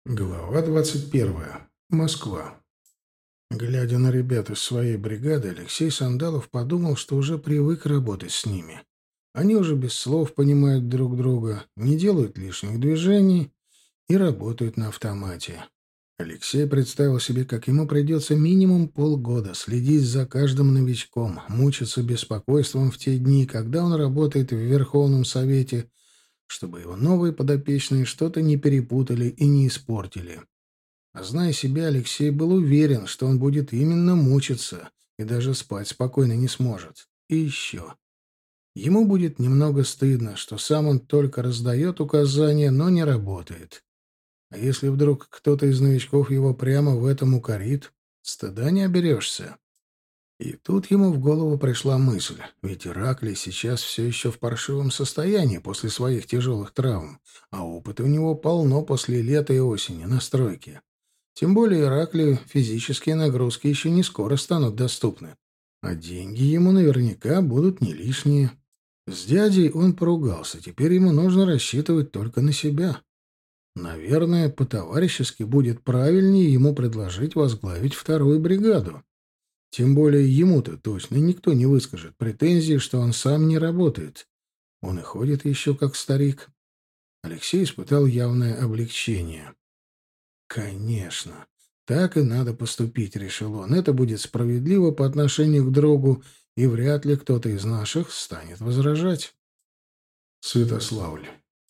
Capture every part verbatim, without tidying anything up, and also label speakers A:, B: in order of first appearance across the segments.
A: Глава двадцать первая. Москва. Глядя на ребят из своей бригады, Алексей Сандалов подумал, что уже привык работать с ними. Они уже без слов понимают друг друга, не делают лишних движений и работают на автомате. Алексей представил себе, как ему придется минимум полгода следить за каждым новичком, мучиться беспокойством в те дни, когда он работает в Верховном Совете, чтобы его новые подопечные что-то не перепутали и не испортили. А зная себя, Алексей был уверен, что он будет именно мучиться и даже спать спокойно не сможет. И еще. Ему будет немного стыдно, что сам он только раздает указания, но не работает. А если вдруг кто-то из новичков его прямо в этом укорит, стыда не оберешься. И тут ему в голову пришла мысль, ведь Ираклий сейчас все еще в паршивом состоянии после своих тяжелых травм, а опыта у него полно после лета и осени на стройке. Тем более Ираклию физические нагрузки еще не скоро станут доступны, а деньги ему наверняка будут не лишние. С дядей он поругался, теперь ему нужно рассчитывать только на себя. Наверное, по-товарищески будет правильнее ему предложить возглавить вторую бригаду. Тем более ему-то точно никто не выскажет претензии, что он сам не работает. Он и ходит еще как старик. Алексей испытал явное облегчение. «Конечно, так и надо поступить», — решил он. «Это будет справедливо по отношению к другу, и вряд ли кто-то из наших станет возражать». Святославль.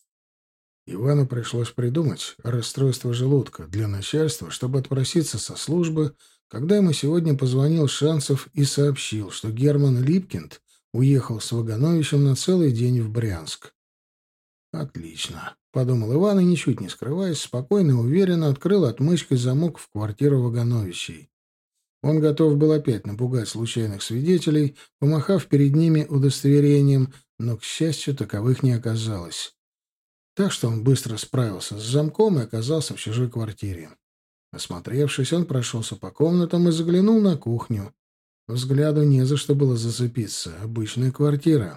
A: Ивану пришлось придумать расстройство желудка для начальства, чтобы отпроситься со службы, когда ему сегодня позвонил Шанцев и сообщил, что Герман Липкинд уехал с Вагановичем на целый день в Брянск. «Отлично», — подумал Иван и, ничуть не скрываясь, спокойно и уверенно открыл отмычкой замок в квартиру Вагановичей. Он готов был опять напугать случайных свидетелей, помахав перед ними удостоверением, но, к счастью, таковых не оказалось. Так что он быстро справился с замком и оказался в чужой квартире. Осмотревшись, он прошелся по комнатам и заглянул на кухню. Взгляду не за что было зацепиться. Обычная квартира.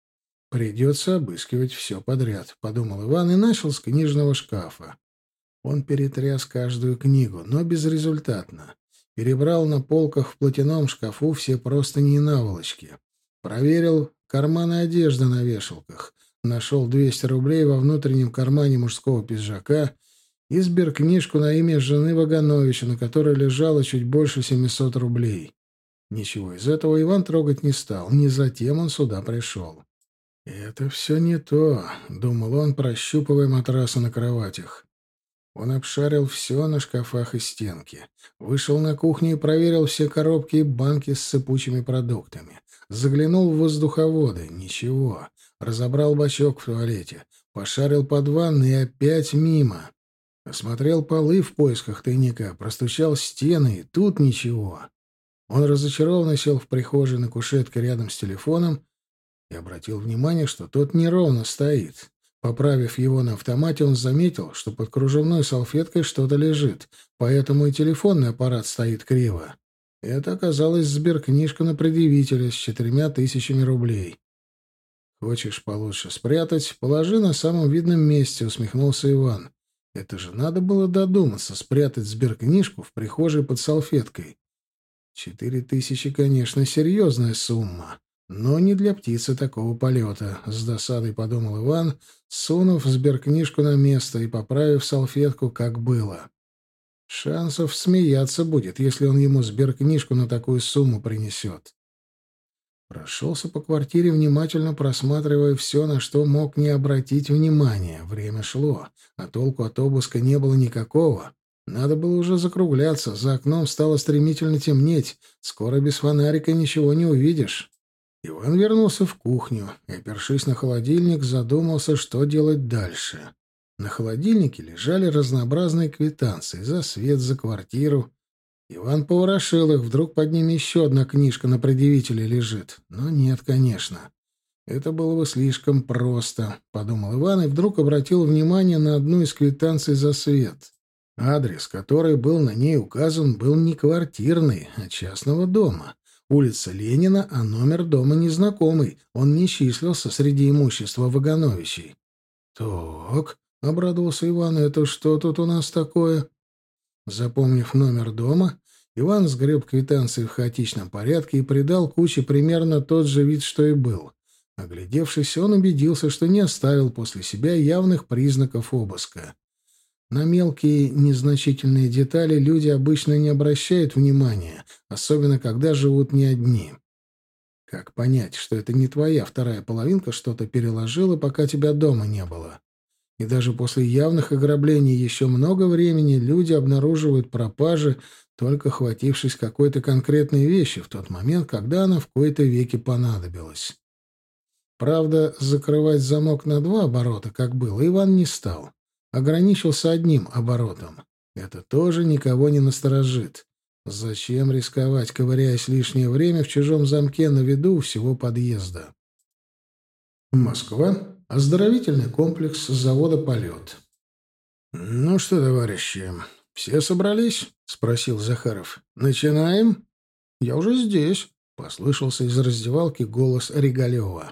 A: «Придется обыскивать все подряд», — подумал Иван и начал с книжного шкафа. Он перетряс каждую книгу, но безрезультатно. Перебрал на полках в платяном шкафу все простыни и наволочки. Проверил карманы одежды на вешалках. Нашел двести рублей во внутреннем кармане мужского пиджака и сберкнижку на имя жены Вагановича, на которой лежало чуть больше семисот рублей. Ничего из этого Иван трогать не стал, не затем он сюда пришел. «Это все не то», — думал он, прощупывая матрасы на кроватях. Он обшарил все на шкафах и стенке. Вышел на кухню и проверил все коробки и банки с сыпучими продуктами. Заглянул в воздуховоды. Ничего. Разобрал бачок в туалете. Пошарил под ванной и опять мимо. Осмотрел полы в поисках тайника. Простучал стены, и тут ничего. Он разочарованно сел в прихожей на кушетке рядом с телефоном и обратил внимание, что тот неровно стоит. Поправив его на автомате, он заметил, что под кружевной салфеткой что-то лежит, поэтому и телефонный аппарат стоит криво. Это оказалась сберкнижка на предъявителя с четырьмя тысячами рублей. «Хочешь получше спрятать? Положи на самом видном месте», — усмехнулся Иван. «Это же надо было додуматься, спрятать сберкнижку в прихожей под салфеткой. Четыре тысячи, конечно, серьезная сумма. Но не для птицы такого полета», — с досадой подумал Иван, сунув сберкнижку на место и поправив салфетку, как было. Шансов смеяться будет, если он ему сберкнижку на такую сумму принесет. Прошелся по квартире, внимательно просматривая все, на что мог не обратить внимания. Время шло, а толку от обыска не было никакого. Надо было уже закругляться, за окном стало стремительно темнеть. Скоро без фонарика ничего не увидишь. Иван вернулся в кухню и, опершись на холодильник, задумался, что делать дальше. На холодильнике лежали разнообразные квитанции за свет, за квартиру. Иван поворошил их, вдруг под ними еще одна книжка на предъявителе лежит. Но нет, конечно. Это было бы слишком просто, — подумал Иван и вдруг обратил внимание на одну из квитанций за свет. Адрес, который был на ней указан, был не квартирный, а частного дома. Улица Ленина, а номер дома незнакомый. Он не числился среди имущества Вагановичей. «Так», — обрадовался Иван. «Это что тут у нас такое?» Запомнив номер дома, Иван сгреб квитанции в хаотичном порядке и придал куче примерно тот же вид, что и был. Оглядевшись, он убедился, что не оставил после себя явных признаков обыска. На мелкие незначительные детали люди обычно не обращают внимания, особенно когда живут не одни. Как понять, что это не твоя вторая половинка что-то переложила, пока тебя дома не было? И даже после явных ограблений еще много времени люди обнаруживают пропажи, только хватившись какой-то конкретной вещи в тот момент, когда она в кои-то веки понадобилась. Правда, закрывать замок на два оборота, как было, Иван не стал. Ограничился одним оборотом. Это тоже никого не насторожит. Зачем рисковать, ковыряясь лишнее время в чужом замке на виду у всего подъезда? Москва. Оздоровительный комплекс завода «Полет». «Ну что, товарищи, все собрались?» — спросил Захаров. «Начинаем?» «Я уже здесь», — послышался из раздевалки голос Регалева.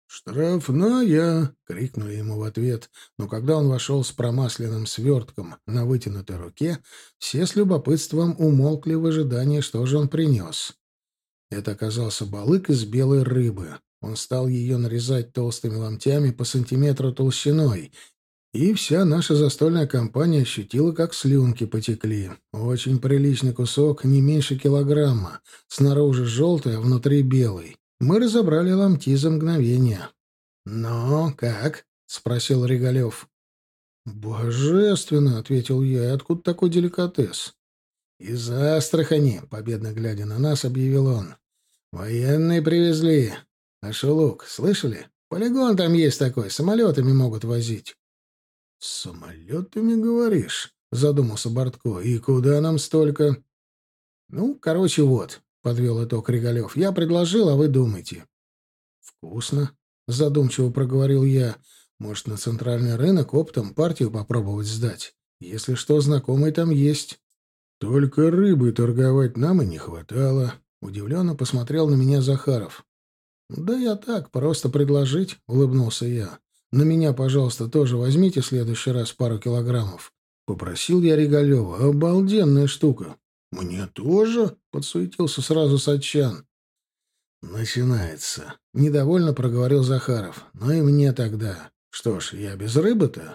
A: «Штрафная!» — крикнули ему в ответ, но когда он вошел с промасленным свертком на вытянутой руке, все с любопытством умолкли в ожидании, что же он принес. Это оказался балык из белой рыбы. Он стал ее нарезать толстыми ломтями по сантиметру толщиной, и вся наша застольная компания ощутила, как слюнки потекли. Очень приличный кусок, не меньше килограмма, снаружи желтый, а внутри белый. Мы разобрали ломти за мгновение. «Ну, как?» — спросил Регалев. «Божественно!» — ответил я. «И откуда такой деликатес?» «Из Астрахани», — победно глядя на нас, объявил он. «Военные привезли. А Шелук, слышали? Полигон там есть такой, самолетами могут возить». «С самолетами, говоришь?» — задумался Бортко. «И куда нам столько?» «Ну, короче, вот», — подвел итог Регалев. «Я предложил, а вы думайте». «Вкусно», — задумчиво проговорил я. «Может, на центральный рынок оптом партию попробовать сдать? Если что, знакомый там есть». «Только рыбы торговать нам и не хватало», — удивленно посмотрел на меня Захаров. «Да я так, просто предложить», — улыбнулся я. «На меня, пожалуйста, тоже возьмите в следующий раз пару килограммов». Попросил я Регалева. «Обалденная штука». «Мне тоже?» — подсуетился сразу Сатчан. «Начинается», — недовольно проговорил Захаров. «Ну и мне тогда. Что ж, я без рыбы-то?»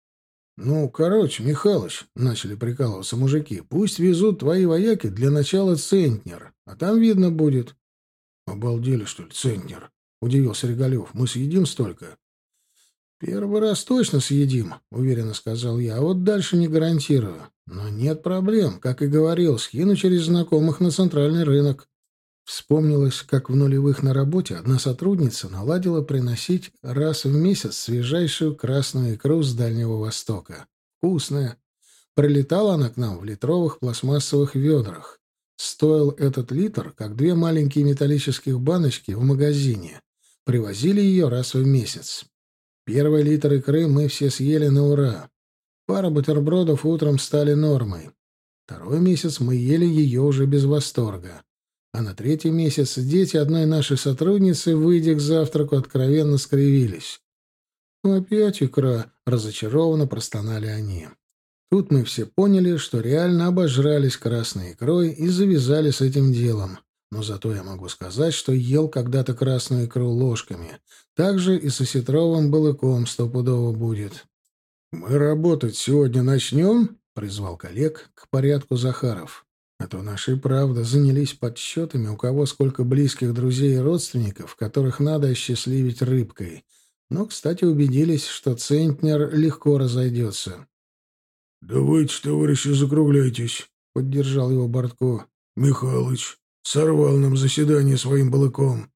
A: «Ну, короче, Михалыч», — начали прикалываться мужики, — «пусть везут твои вояки для начала центнер, а там видно будет». «Обалдели, что ли, центнер?» — удивился Регалев. «Мы съедим столько?» «Первый раз точно съедим», — уверенно сказал я, — «а вот дальше не гарантирую. Но нет проблем, как и говорил, скину через знакомых на центральный рынок». Вспомнилось, как в нулевых на работе одна сотрудница наладила приносить раз в месяц свежайшую красную икру с Дальнего Востока. Вкусная. Прилетала она к нам в литровых пластмассовых ведрах. Стоил этот литр, как две маленькие металлических баночки в магазине. Привозили ее раз в месяц. Первый литр икры мы все съели на ура. Пара бутербродов утром стали нормой. Второй месяц мы ели ее уже без восторга. А на третий месяц дети одной нашей сотрудницы, выйдя к завтраку, откровенно скривились. «Опять икра!» — разочарованно простонали они. Тут мы все поняли, что реально обожрались красной икрой и завязали с этим делом. Но зато я могу сказать, что ел когда-то красную икру ложками. Так же и с осетровым балыком стопудово будет. «Мы работать сегодня начнем?» — призвал коллег к порядку Захаров. А то наши, правда, занялись подсчетами, у кого сколько близких друзей и родственников, которых надо осчастливить рыбкой. Но, кстати, убедились, что центнер легко разойдется. «Давайте, товарищи, закругляйтесь», — поддержал его Бортко. «Михалыч сорвал нам заседание своим балыком».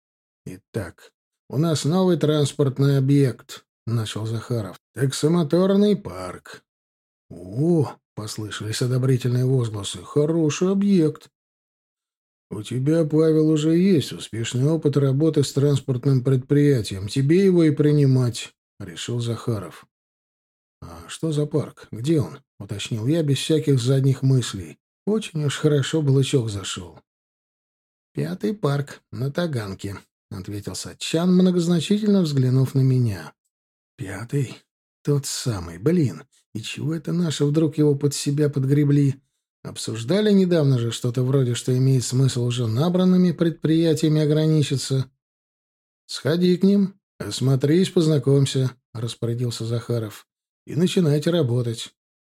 A: «Итак, у нас новый транспортный объект», — начал Захаров. «Таксомоторный парк». «О!» — послышались одобрительные возгласы. «Хороший объект». «У тебя, Павел, уже есть успешный опыт работы с транспортным предприятием. Тебе его и принимать», — решил Захаров. «А что за парк? Где он?» — уточнил я без всяких задних мыслей. Очень уж хорошо балычок зашел. «Пятый парк на Таганке», — ответил Сатчан, многозначительно взглянув на меня. «Пятый? Тот самый, блин. И чего это наши вдруг его под себя подгребли? Обсуждали недавно же что-то вроде, что имеет смысл уже набранными предприятиями ограничиться. Сходи к ним, осмотрись, познакомься, — распорядился Захаров. И начинайте работать.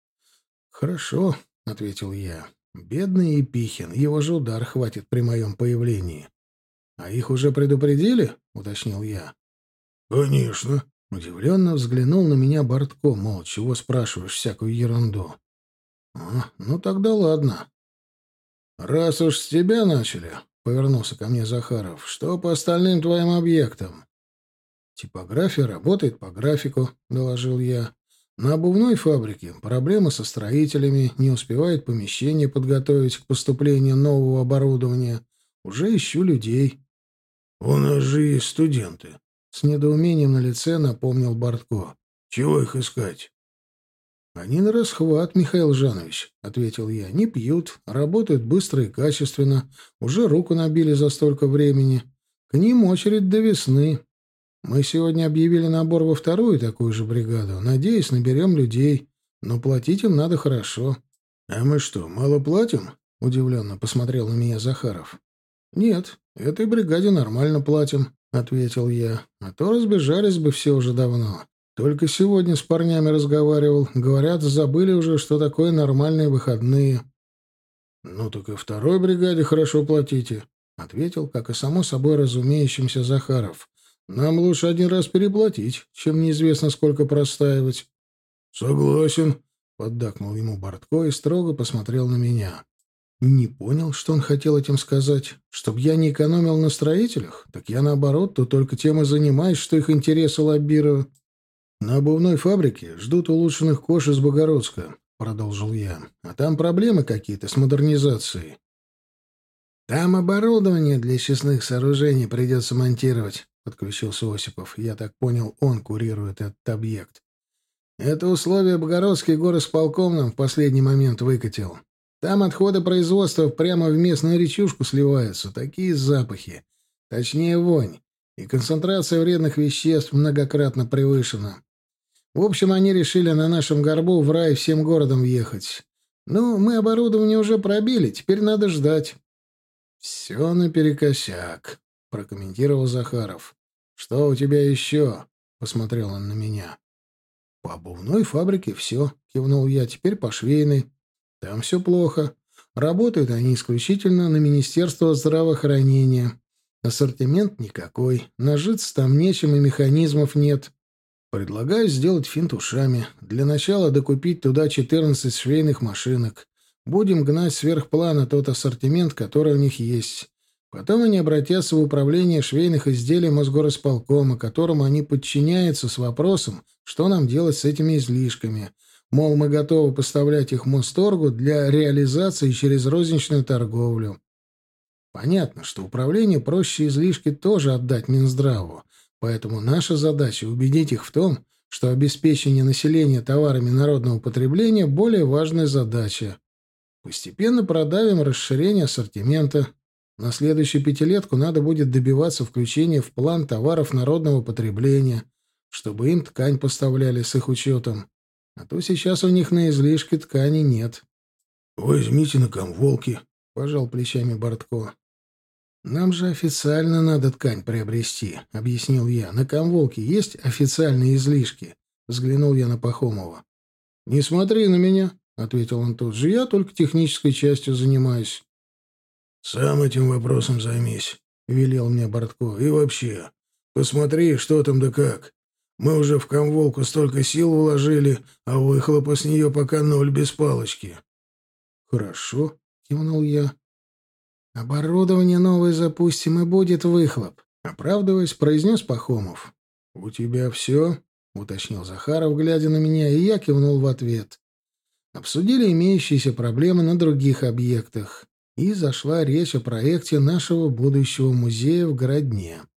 A: Хорошо, — ответил я. Бедный Епихин, его же удар хватит при моем появлении. А их уже предупредили? — уточнил я. Конечно. Удивленно взглянул на меня Бортко, мол, чего спрашиваешь всякую ерунду. А, ну тогда ладно. Раз уж с тебя начали, — повернулся ко мне Захаров, — что по остальным твоим объектам? Типография работает по графику, — доложил я. На обувной фабрике проблемы со строителями, не успевают помещение подготовить к поступлению нового оборудования. Уже ищу людей. — У нас же есть студенты. С недоумением на лице напомнил Бортко. — Чего их искать? — Они на расхват, Михаил Жанович, — ответил я. — Не пьют, работают быстро и качественно. Уже руку набили за столько времени. К ним очередь до весны. Мы сегодня объявили набор во вторую такую же бригаду. Надеюсь, наберем людей. Но платить им надо хорошо. — А мы что, мало платим? — удивленно посмотрел на меня Захаров. — Нет, этой бригаде нормально платим, — ответил я. — А то разбежались бы все уже давно. Только сегодня с парнями разговаривал. Говорят, забыли уже, что такое нормальные выходные. — Ну так и второй бригаде хорошо платите, — ответил, как и само собой разумеющимся Захаров. — Нам лучше один раз переплатить, чем неизвестно сколько простаивать. — Согласен, — поддакнул ему Бортко и строго посмотрел на меня. Не понял, что он хотел этим сказать. Чтоб я не экономил на строителях? Так я, наоборот, то только тем и занимаюсь, что их интересы лоббирую. На обувной фабрике ждут улучшенных кож из Богородска, — продолжил я. А там проблемы какие-то с модернизацией. Там оборудование для честных сооружений придется монтировать, — подключился Осипов. Я так понял, он курирует этот объект. Это условие Богородский горосполком нам в последний момент выкатил. Там отходы производства прямо в местную речушку сливаются. Такие запахи. Точнее, вонь. И концентрация вредных веществ многократно превышена. В общем, они решили на нашем горбу в рай всем городом въехать. Ну, мы оборудование уже пробили, теперь надо ждать. — Все наперекосяк, — прокомментировал Захаров. — Что у тебя еще? — посмотрел он на меня. — По обувной фабрике все, — кивнул я. — Теперь по швейной. Там все плохо. Работают они исключительно на Министерство здравоохранения. Ассортимент никакой. Нажиться там нечем и механизмов нет. Предлагаю сделать финт ушами. Для начала докупить туда четырнадцать швейных машинок. Будем гнать сверх плана тот ассортимент, который у них есть. Потом они обратятся в управление швейных изделий Мосгорисполкома, которому они подчиняются с вопросом, что нам делать с этими излишками. Мол, мы готовы поставлять их Мосторгу для реализации через розничную торговлю. Понятно, что управлению проще излишки тоже отдать Минздраву, поэтому наша задача — убедить их в том, что обеспечение населения товарами народного потребления — более важная задача. Постепенно продавим расширение ассортимента. На следующую пятилетку надо будет добиваться включения в план товаров народного потребления, чтобы им ткань поставляли с их учетом. А то сейчас у них на излишке ткани нет. — Возьмите на комволки, — пожал плечами Бортко. — Нам же официально надо ткань приобрести, — объяснил я. — На комволке есть официальные излишки? — взглянул я на Пахомова. — Не смотри на меня, — ответил он тут же. — Я только технической частью занимаюсь. — Сам этим вопросом займись, — велел мне Бортко. — И вообще, посмотри, что там да как. Мы уже в комволку столько сил вложили, а выхлопа с нее пока ноль без палочки. — Хорошо, — кивнул я. — Оборудование новое запустим, и будет выхлоп, — оправдываясь, произнес Пахомов. — У тебя все? — уточнил Захаров, глядя на меня, и я кивнул в ответ. Обсудили имеющиеся проблемы на других объектах, и зашла речь о проекте нашего будущего музея в Городне.